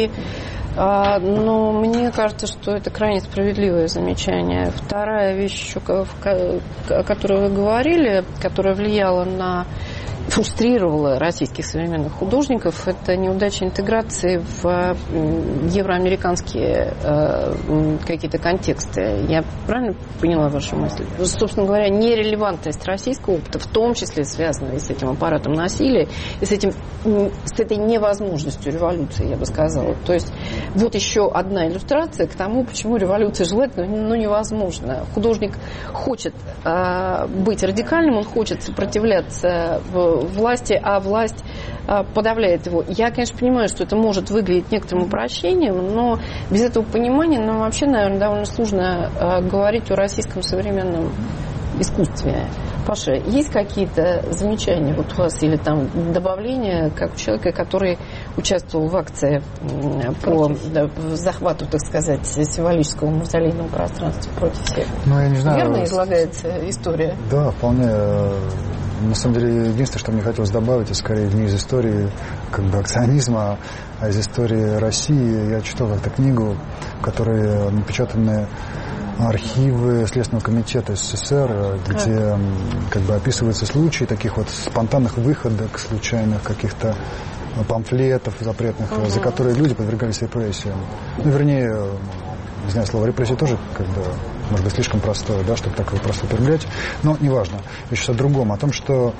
Но мне кажется, что это крайне справедливое замечание. Вторая вещь, о которой вы говорили, которая влияла фрустрировала российских современных художников, это неудача интеграции в евроамериканские какие-то контексты. Я правильно поняла вашу мысль? Собственно говоря, нерелевантность российского опыта, в том числе связанная с этим аппаратом насилия и с этой невозможностью революции, я бы сказала. То есть вот еще одна иллюстрация к тому, почему революция желательно, но невозможно. Художник хочет быть радикальным, он хочет сопротивляться власти, а власть подавляет его. Я, конечно, понимаю, что это может выглядеть некоторым упрощением, но без этого понимания нам вообще, наверное, довольно сложно говорить о российском современном искусстве. Паша, есть какие-то замечания вот у вас или там добавления, как у человека, который участвовал в акции по захвату, так сказать, символического мавзолейного пространства против всех? Ну, я не знаю. Верно излагается история? Да, вполне. На самом деле, единственное, что мне хотелось добавить, это скорее не из истории как бы акционизма, а из истории России. Я читал как-то книгу, в которой напечатаны архивы Следственного комитета СССР, где как бы описываются случаи таких вот спонтанных выходок, случайных каких-то памфлетов запретных, за которые люди подвергались репрессиям. Ну, вернее, не знаю, слово репрессии тоже как бы, может быть, слишком простое, да, чтобы так его просто употреблять, но неважно. Я сейчас о другом, о том, что,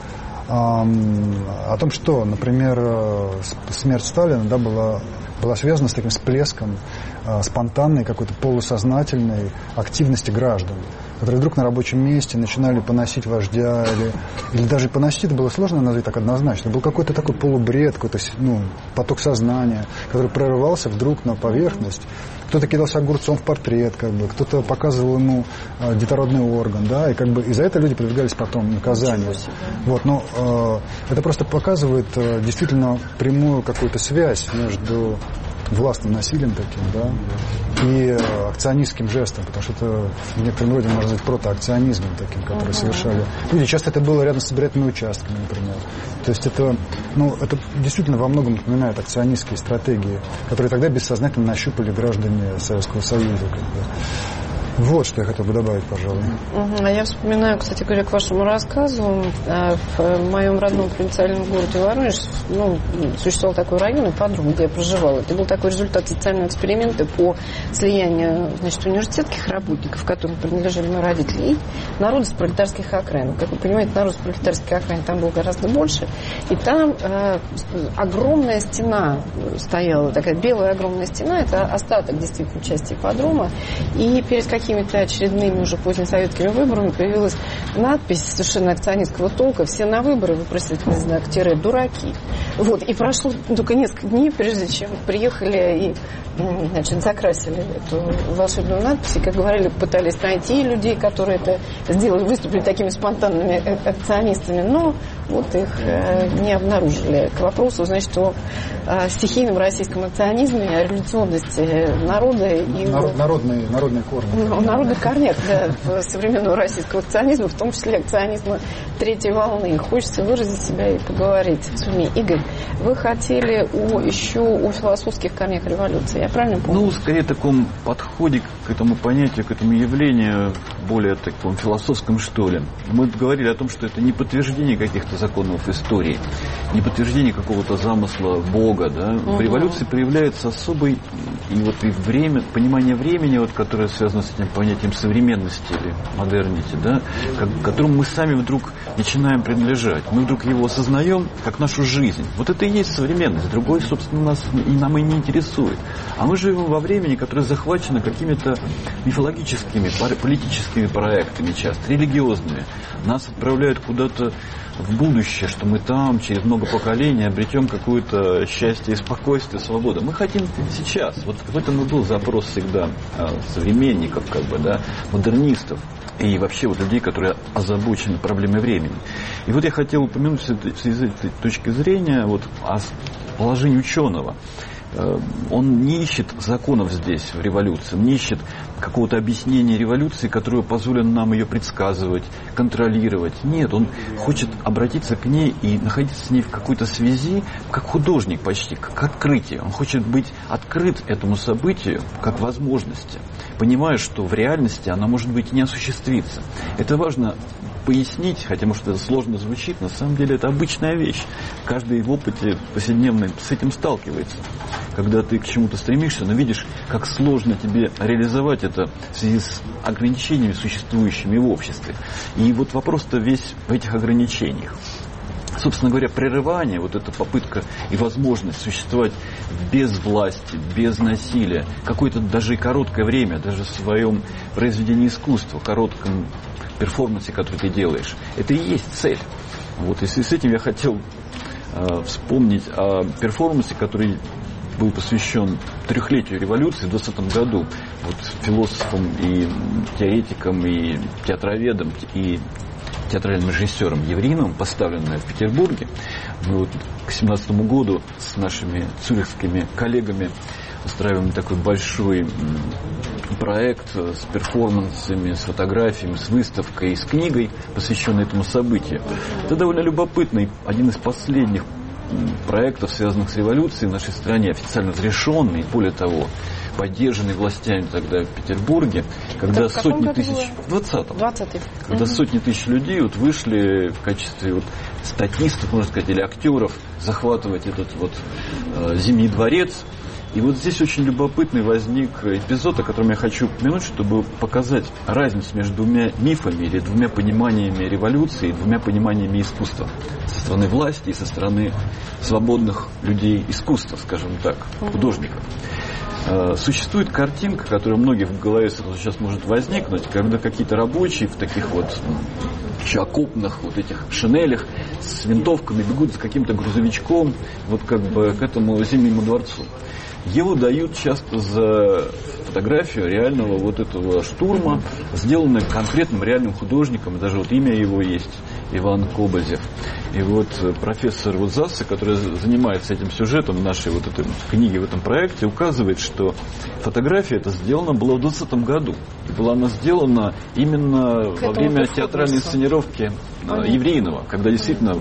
например, смерть Сталина, да, была связана с таким всплеском спонтанной, какой-то полусознательной активности граждан, которые вдруг на рабочем месте начинали поносить вождя, или даже поносить это было сложно назвать так однозначно. Был какой-то такой полубред, какой-то поток сознания, который прорывался вдруг на поверхность. Кто-то кидался огурцом в портрет, как бы, кто-то показывал ему детородный орган, да, и как бы и за это люди подвергались потом наказанию. Вот, но это просто показывает действительно прямую какую-то связь между властным насилием таким, да, и акционистским жестом, потому что это в некотором роде, можно сказать, протоакционизмом таким, который совершали люди. Часто это было рядом с избирательными участками, например. То есть это действительно во многом напоминает акционистские стратегии, которые тогда бессознательно нащупали граждане Советского Союза. Как бы. Вот что я хотел бы добавить, пожалуй. А я вспоминаю, кстати говоря, к вашему рассказу. В моем родном провинциальном городе Воронеж существовал такой район, ипподром, где я проживала. Это был такой результат социального эксперимента по слиянию, значит, университетских работников, которым принадлежали мои родители, и народа с пролетарских окраин. Как вы понимаете, народ с пролетарских окраин там был гораздо больше. И там огромная стена стояла, такая белая огромная стена. Это остаток действительно части ипподрома. И перед какими-то очередными уже позднесоветскими выборами появилась надпись совершенно акционистского толка: «Все на выборы», вопросительный знак, «дураки». Вот. И прошло только несколько дней, прежде чем приехали и, значит, закрасили эту волшебную надпись. И, как говорили, пытались найти людей, которые это сделали, выступили такими спонтанными акционистами, но вот их не обнаружили. К вопросу, значит, о стихийном российском акционизме, о революционности народа и народные корни. Народных корнях, да, современного российского акционизма, в том числе акционизма третьей волны. Хочется выразить себя и поговорить с вами. Игорь, вы хотели еще о философских корнях революции, я правильно помню? Ну, скорее, таком подходе к этому понятию, к этому явлению, более таком философском, что ли. Мы говорили о том, что это не подтверждение каких-то законов истории, не подтверждение какого-то замысла Бога, да. В революции проявляется особый и время, понимание времени, которое связано с этим понятием современности или модернити, да, к которому мы сами вдруг начинаем принадлежать. Мы вдруг его осознаем как нашу жизнь. Вот это и есть современность. Другой, собственно, нам и не интересует. А мы живем во времени, которое захвачено какими-то мифологическими, политическими проектами часто, религиозными. Нас отправляют куда-то в будущее, что мы там через много поколений обретем какое-то счастье и спокойствие, свободу. Мы хотим сейчас. Вот в этом и был запрос всегда современников, модернистов и вообще людей, которые озабочены проблемой времени. И вот я хотел упомянуть с этой точки зрения о положении ученого. Он не ищет законов здесь, в революции, он не ищет какого-то объяснения революции, которое позволит нам ее предсказывать, контролировать. Нет, он хочет обратиться к ней и находиться с ней в какой-то связи, как художник почти, как открытие. Он хочет быть открыт этому событию как возможности, понимая, что в реальности она, может быть, и не осуществится. Это важно пояснить, хотя, может, это сложно звучит, на самом деле это обычная вещь. Каждый в опыте повседневном с этим сталкивается. Когда ты к чему-то стремишься, но видишь, как сложно тебе реализовать это в связи с ограничениями, существующими в обществе. И вот вопрос-то весь в этих ограничениях. Собственно говоря, прерывание, эта попытка и возможность существовать без власти, без насилия, какое-то даже и короткое время, даже в своем произведении искусства, коротком перформансе, который ты делаешь, это и есть цель. И с этим я хотел вспомнить о перформансе, который был посвящен 3-летию революции в 2020 году. Вот философам и теоретикам, и театроведам, и театральным режиссером Евриновым, поставленное в Петербурге. Мы вот к 2017 году с нашими цюрихскими коллегами устраиваем такой большой проект с перформансами, с фотографиями, с выставкой, с книгой, посвященной этому событию. Это довольно любопытный, один из последних проектов, связанных с революцией в нашей стране, официально разрешенный, более того, поддержанный властями тогда в Петербурге, когда сотни тысяч... В 20-м. Когда сотни тысяч людей вот вышли в качестве вот статистов, можно сказать, или актеров захватывать этот вот Зимний дворец. И вот здесь очень любопытный возник эпизод, о котором я хочу упомянуть, чтобы показать разницу между двумя мифами или двумя пониманиями революции и двумя пониманиями искусства. Со стороны власти и со стороны свободных людей искусства, скажем так, художников. Существует картинка, которая у многих в голове сейчас может возникнуть, когда какие-то рабочие в таких вот еще окопных вот этих шинелях с винтовками бегут за каким-то грузовичком вот как бы к этому Зимнему дворцу. Его дают часто за фотографию реального вот этого штурма, сделанную конкретным реальным художником, даже вот имя его есть, Иван Кобозев. И вот профессор вот Засса, который занимается этим сюжетом в нашей вот этой книге, в этом проекте, указывает, что фотография эта сделана была в 2020 году. И была она сделана именно во время театральной инсценировки Евриинова, когда действительно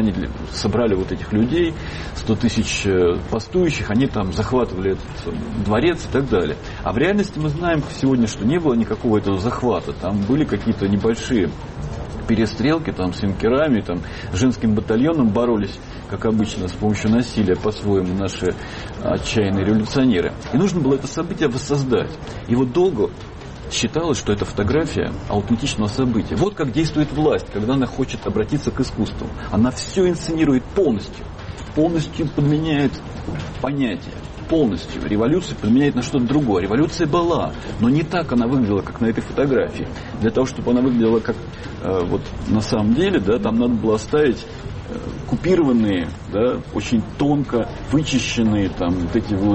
собрали вот этих людей, 100 тысяч бастующих, они там захватывали этот дворец и так далее. А в реальности мы знаем сегодня, что не было никакого этого захвата. Там были какие-то небольшие перестрелки там, с юнкерами, там, с женским батальоном боролись, как обычно, с помощью насилия по-своему наши отчаянные революционеры. И нужно было это событие воссоздать. И вот долго считалось, что это фотография аутентичного события. Вот как действует власть, когда она хочет обратиться к искусству. Она все инсценирует полностью подменяет понятия. Полностью. Революция подменяет на что-то другое. Революция была, но не так она выглядела, как на этой фотографии. Для того, чтобы она выглядела как вот на самом деле, да, там надо было оставить купированные, да, очень тонко вычищенные там вот эти вот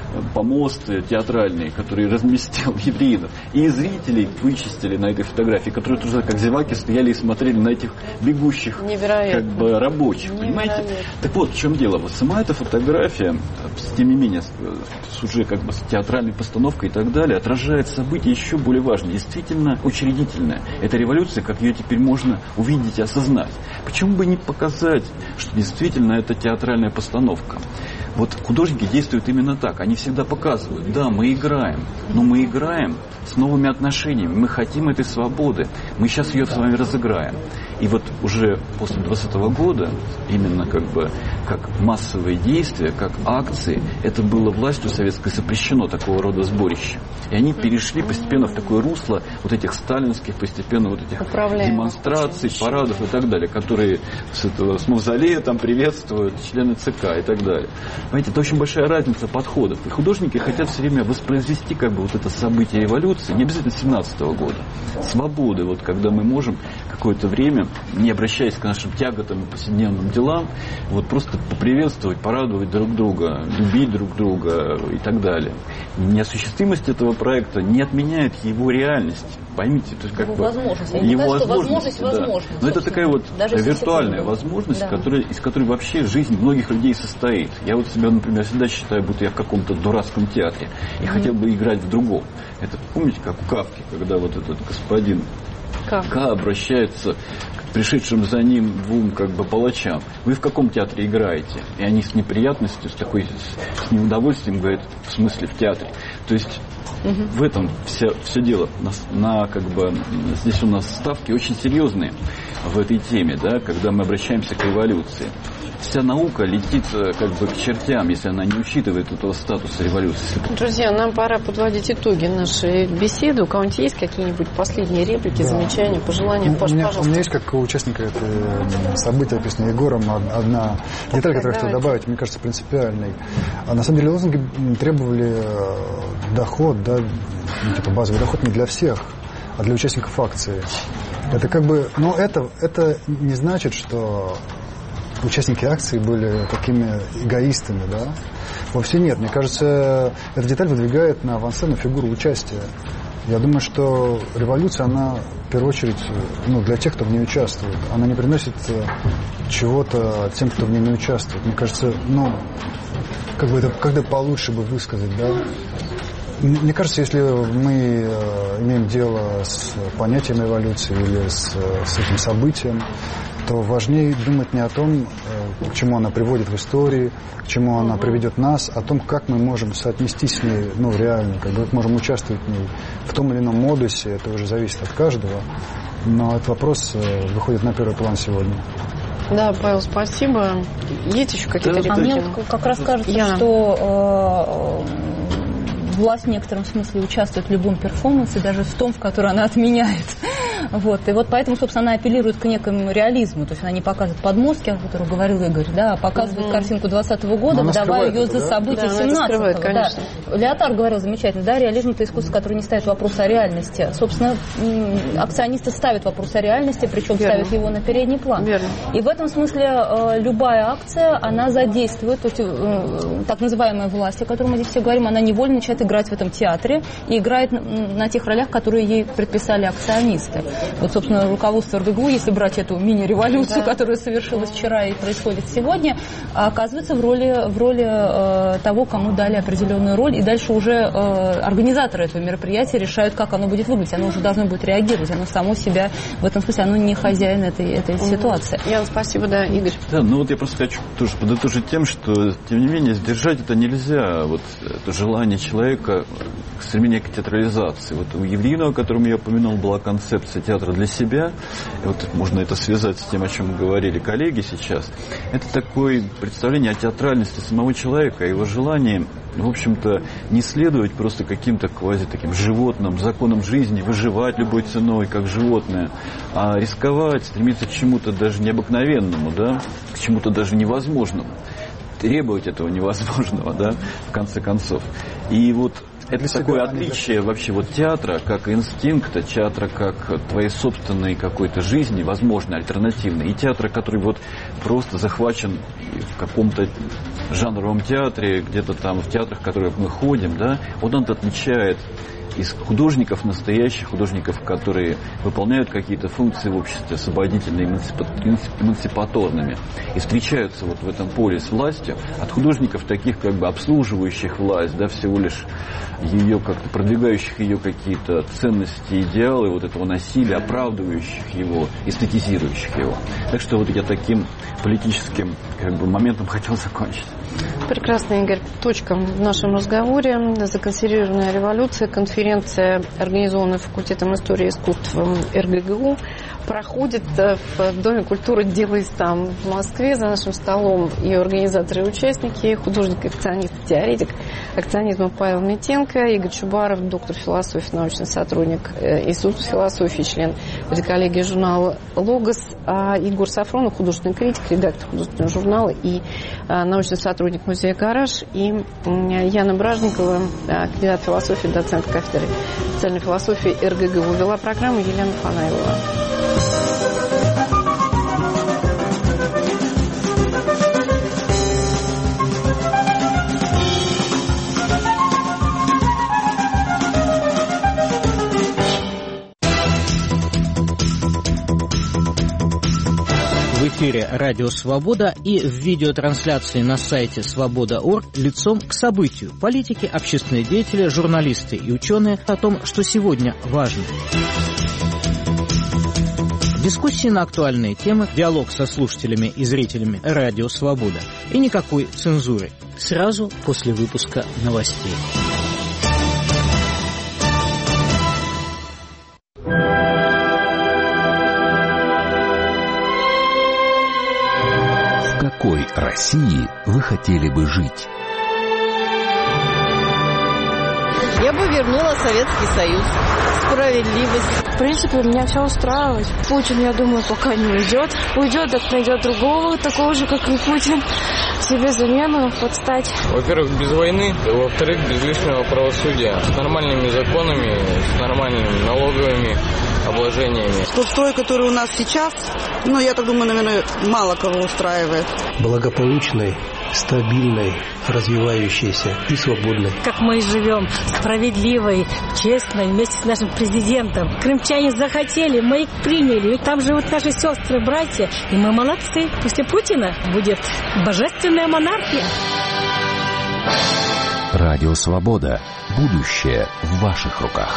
помосты театральные, которые разместил Евриинов. И зрителей вычистили на этой фотографии, которые тоже как зеваки стояли и смотрели на этих бегущих как бы рабочих. Понимаете? Так вот, в чем дело. Вот сама эта фотография, тем не менее, с уже как бы с театральной постановкой и так далее, отражает события еще более важные, действительно учредительное. Это революция, как ее теперь можно увидеть и осознать. Почему бы не показать, что действительно это театральная постановка? Вот художники действуют именно так. Они всегда показывают, да, мы играем, но мы играем с новыми отношениями. Мы хотим этой свободы. Мы сейчас ее с вами разыграем. И вот уже после 2020 года, именно как бы как массовые действия, как акции, это было властью советской запрещено, такого рода сборища. И они перешли постепенно в такое русло вот этих сталинских, постепенно вот этих демонстраций, парадов и так далее, которые с мавзолея там приветствуют члены ЦК и так далее. Понимаете, это очень большая разница подходов. И художники хотят все время воспроизвести как бы вот это событие революции, не обязательно 17 года, свободы, вот когда мы можем какое-то время, не обращаясь к нашим тяготам и повседневным делам, вот просто поприветствовать, порадовать друг друга, любить друг друга и так далее. Неосуществимость этого проекта не отменяет его реальность. Поймите, то есть как бы его возможность, да. Но это такая вот виртуальная возможность, да, из которой вообще жизнь многих людей состоит. Я вот себя, например, всегда считаю, будто я в каком-то дурацком театре и хотел бы играть в другом. Это помните, как у Кафки, когда вот этот господин К обращается к пришедшим за ним двум как бы палачам. Вы в каком театре играете? И они с неприятностью, с неудовольствием говорят, в смысле в театре. То есть в этом все дело. Как бы, здесь у нас ставки очень серьезные в этой теме, да, когда мы обращаемся к революции. Вся наука летит как бы к чертям, если она не учитывает этого статуса революции. Друзья, нам пора подводить итоги нашей беседы. У кого-нибудь есть какие-нибудь последние реплики, замечания, пожелания? Паш, пожалуйста. У меня есть, как у участника этого события, описанного Егором, одна деталь, которую я хотел добавить, мне кажется, принципиальной. На самом деле лозунги требовали доход, да, типа базовый доход не для всех, а для участников акции. Это как бы, но это не значит, что участники акции были такими эгоистами, да? Вовсе нет. Мне кажется, эта деталь выдвигает на авансцену фигуру участия. Я думаю, что революция, она в первую очередь, для тех, кто в ней участвует. Она не приносит чего-то тем, кто в ней не участвует. Мне кажется, это когда получше бы высказать, да? Мне кажется, если мы имеем дело с понятием революции или с этим событием, то важнее думать не о том, к чему она приводит в истории, к чему она приведет нас, а о том, как мы можем соотнестись с ней, реально, как можем участвовать в ней в том или ином модусе. Это уже зависит от каждого, но этот вопрос выходит на первый план сегодня. Да, Павел, спасибо. Есть еще какие-то реплики? Мне как раз кажется, что власть в некотором смысле участвует в любом перформансе, даже в том, в который она отменяет. И поэтому, собственно, она апеллирует к некому реализму. То есть она не показывает подмостки, о которых говорил Игорь, а показывает картинку 20-го года, выдавая ее за события 17-го. Да. Леотар говорил замечательно, реализм — это искусство, которое не ставит вопрос о реальности. Собственно, акционисты ставят вопрос о реальности, причем ставят его на передний план. Верно. И в этом смысле любая акция, она задействует, то есть так называемая власть, о которой мы здесь все говорим, она невольно начинает играть в этом театре и играет на тех ролях, которые ей предписали акционисты. Собственно, руководство РГГУ, если брать эту мини-революцию, которая совершилась вчера и происходит сегодня, оказывается в роли того, кому дали определенную роль, и дальше уже организаторы этого мероприятия решают, как оно будет выглядеть. Оно уже должно будет реагировать, оно само себя, в этом смысле, оно не хозяин этой ситуации. Ян, спасибо, Игорь. Да, я просто хочу тоже подытожить тем, что, тем не менее, сдержать это нельзя. Это желание человека, стремление к театрализации. У Евлинова, о котором я упомянул, была концепция театра для себя. И можно это связать с тем, о чем говорили коллеги сейчас. Это такое представление о театральности самого человека, о его желании, в общем-то, не следовать просто каким-то таким животным законам жизни, выживать любой ценой, как животное, а рисковать, стремиться к чему-то даже необыкновенному, к чему-то даже невозможному, требовать этого невозможного, в конце концов. И это такое отличие вообще театра как инстинкта, театра как твоей собственной какой-то жизни, возможно, альтернативной, и театра, который просто захвачен в каком-то жанровом театре, где-то там в театрах, в которые мы ходим, он отличает из художников, настоящих художников, которые выполняют какие-то функции в обществе освободительными, эмансипаторными, и встречаются в этом поле с властью, от художников таких обслуживающих власть, всего лишь ее как-то продвигающих ее какие-то ценности, идеалы этого насилия, оправдывающих его, эстетизирующих его. Так что я таким политическим моментом хотел закончить. Прекрасно, Игорь. Точка в нашем разговоре. Законсервированная революция, конференция, организованная факультетом истории и искусств РГГУ, проходит в Доме культуры «Делай сам» в Москве. За нашим столом ее организаторы и участники, художник, акционист, теоретик акционизма Павел Митенко, Игорь Чубаров, доктор философии, научный сотрудник Института философии, член коллегии журнала «Логос», Егор Сафронов, художественный критик, редактор художественного журнала и научный сотрудник музея «Гараж», и Яна Бражникова, кандидат философии, доцент кафедры социальной философии РГГУ. Вела программу Елена Фанаилова. В эфире «Радио Свобода» и в видеотрансляции на сайте свобода.орг лицом к событию. Политики, общественные деятели, журналисты и ученые о том, что сегодня важно. Дискуссии на актуальные темы, диалог со слушателями и зрителями «Радио Свобода». И никакой цензуры. Сразу после выпуска новостей. В какой России вы хотели бы жить? Я бы вернула Советский Союз. Справедливость. В принципе, меня все устраивает. Путин, я думаю, пока не уйдет. Уйдет, так найдет другого, такого же, как и Путин. Себе замену подстать. Во-первых, без войны. Во-вторых, без лишнего правосудия. С нормальными законами, с нормальными налоговыми обложениями. Тот строй, который у нас сейчас, я так думаю, наверное, мало кого устраивает. Благополучной, стабильной, развивающейся и свободной. Как мы живем, справедливой, честной, вместе с нашим президентом. Крымчане захотели, мы их приняли. Ведь там живут наши сестры, братья, и мы молодцы. После Путина будет божественная монархия. Радио Свобода. Будущее в ваших руках.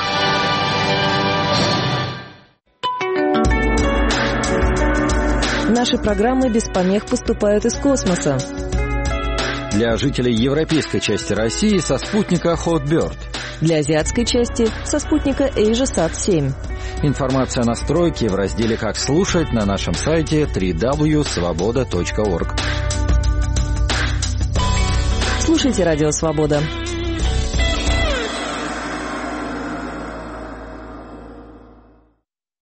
Наши программы без помех поступают из космоса. Для жителей европейской части России со спутника Hotbird. Для азиатской части со спутника AsiaSat-7. Информация о настройке в разделе «Как слушать» на нашем сайте www.svoboda.org. Слушайте Радио Свобода.